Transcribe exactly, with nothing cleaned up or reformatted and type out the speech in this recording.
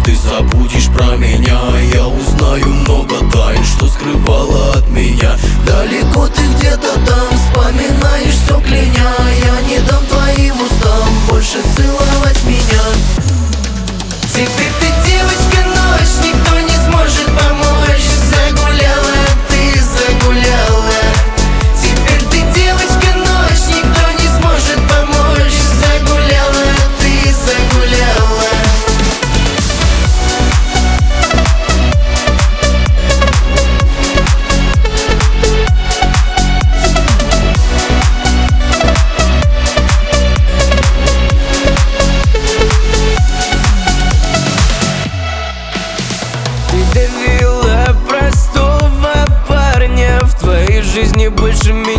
ты забудешь про меня. Я узнаю много тайн, что скрывала от меня. Далеко ты где-то там, вспоминаешь все кляня. Я не дам твоим устам больше целовать меня. Теперь ты девочка ночь, никто не сможет помочь. Загуляла, ты загуляла. Теперь ты девочка ночь, никто не сможет помочь. Загуляла, ты загуляла. Ты довела простого парня, в твоей жизни больше меня